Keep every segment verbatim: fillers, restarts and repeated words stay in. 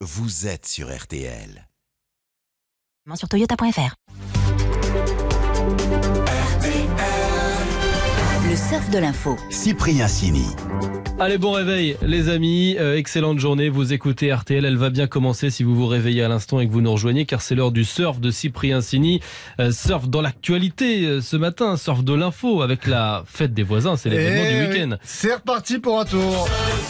vous êtes sur R T L. Sur toyota point f r. Le surf de l'info. Cyprien Sini. Allez, bon réveil les amis, euh, excellente journée, vous écoutez R T L, elle va bien commencer si vous vous réveillez à l'instant et que vous nous rejoignez car c'est l'heure du surf de Cyprien Sini. Euh, surf dans l'actualité euh, ce matin, surf de l'info avec la fête des voisins, c'est l'événement Et du oui, week-end. c'est reparti pour un tour.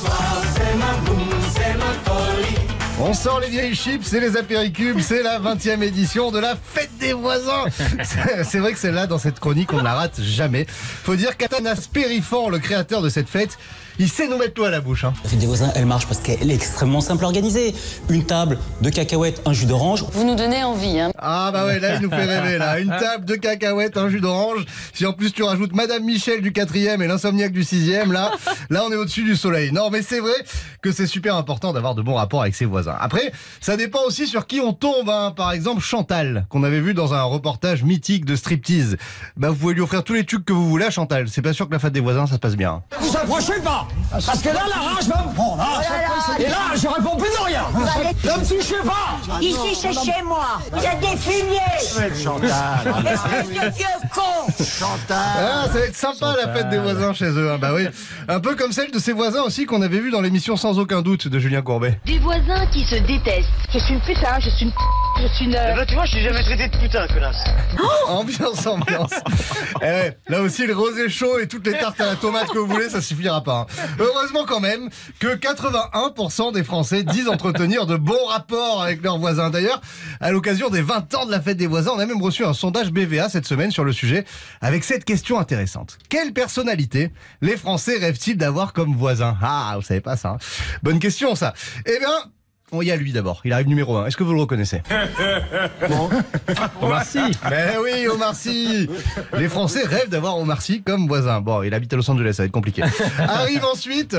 On sort les vieilles chips, c'est les apéricubes, c'est la vingtième édition de la fête des voisins. C'est, c'est vrai que celle-là, dans cette chronique, on ne la rate jamais. Faut dire qu'Athanas Périfan, le créateur de cette fête, il sait nous mettre l'eau à la bouche. Hein. La fête des voisins, elle marche parce qu'elle est extrêmement simple à organiser. Une table, de cacahuètes, un jus d'orange. Vous nous donnez envie, hein. Ah bah ouais, là il nous fait rêver là. Une table de cacahuètes, un jus d'orange. Si en plus tu rajoutes Madame Michel du quatrième et l'insomniaque du sixième, là, là on est au-dessus du soleil. Non mais c'est vrai que c'est super important d'avoir de bons rapports avec ses voisins. Après, ça dépend aussi sur qui on tombe. Hein. Par exemple Chantal, qu'on avait vu dans un reportage mythique de striptease. Bah vous pouvez lui offrir tous les trucs que vous voulez à Chantal. C'est pas sûr que la fête des voisins ça se passe bien. Vous approchez pas, parce que là la rage va me prendre. Hein. Et là je réponds plus de rien. Ne me touchez pas. Ici c'est chez moi. Il y a des fumiers. Chantal. Espèce de vieux con. Chantal. Ah, ça va être sympa la fête des voisins chez eux. Hein. Bah oui, un peu comme celle de ses voisins aussi qu'on avait vu dans l'émission Sans aucun doute de Julien Courbet. Des voisins qui se détestent. Je suis une putain, je suis une p***, je suis une... Eh ben, tu vois, je t'ai jamais traité de putain, connasse. Ambiance, ambiance. Eh ouais, là aussi, le rosé chaud et toutes les tartes à la tomate que vous voulez, ça suffira pas. Hein. Heureusement quand même que quatre-vingt-un pour cent des Français disent entretenir de bons rapports avec leurs voisins. D'ailleurs, à l'occasion des vingt ans de la fête des voisins, on a même reçu un sondage B V A cette semaine sur le sujet avec cette question intéressante. Quelle personnalité les Français rêvent-ils d'avoir comme voisin? Ah, vous savez pas ça. Hein. Bonne question ça. Eh bien... Bon, il y a lui d'abord, il arrive numéro un. Est-ce que vous le reconnaissez? Bon. Omar Sy. Ben oui, Omar Sy. Les Français rêvent d'avoir Omar Sy comme voisin. Bon, il habite à Los Angeles, ça va être compliqué. Arrive ensuite...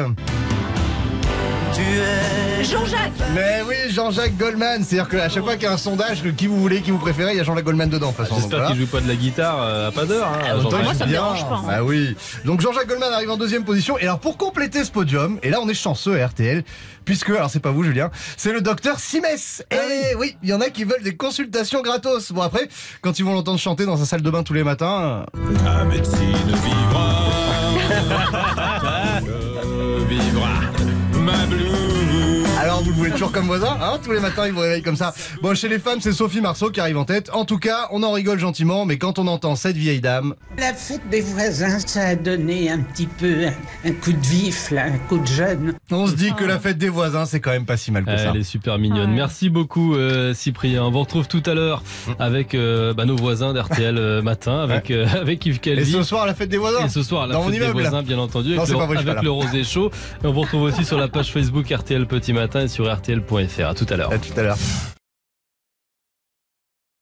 Jean-Jacques. Mais oui, Jean-Jacques Goldman. C'est-à-dire qu'à chaque fois qu'il y a un sondage, qui vous voulez, qui vous préférez, il y a Jean-Jacques Goldman dedans. De toute façon. J'espère Donc, qu'il joue pas de la guitare euh, à pas d'heure. Hein, voilà. Jean-Jacques. Moi, ça me Bien. dérange pas. Hein. Ah oui. Donc Jean-Jacques Goldman arrive en deuxième position. Et alors pour compléter ce podium, et là on est chanceux à R T L, puisque, alors c'est pas vous Julien, c'est le docteur Simès. Et oui, il y en a qui veulent des consultations gratos. Bon après, quand ils vont l'entendre chanter dans sa salle de bain tous les matins... La médecine vivra, vivra, ma blue. Alors vous le voulez toujours comme voisin, hein? Tous les matins ils vous réveillent comme ça. Bon, chez les femmes c'est Sophie Marceau qui arrive en tête. En tout cas, on en rigole gentiment, mais quand on entend cette vieille dame... La fête des voisins, ça a donné un petit peu un, un coup de vif, là, un coup de jeune. On se dit que la fête des voisins c'est quand même pas si mal que Ah, ça. elle est super mignonne. Ouais. Merci beaucoup euh, Cyprien. On vous retrouve tout à l'heure avec euh, bah, nos voisins d'R T L euh, matin, avec, euh, avec Yves Et Calvi. ce soir la fête des voisins. Et ce soir, la Dans fête mon des immeuble, là. voisins, bien entendu, Non, avec, c'est le, pas vrai, je suis avec pas là. le rosé chaud. Et on vous retrouve aussi sur la page Facebook R T L Petit Matin et sur R T L point F R. À tout à l'heure. À tout à l'heure.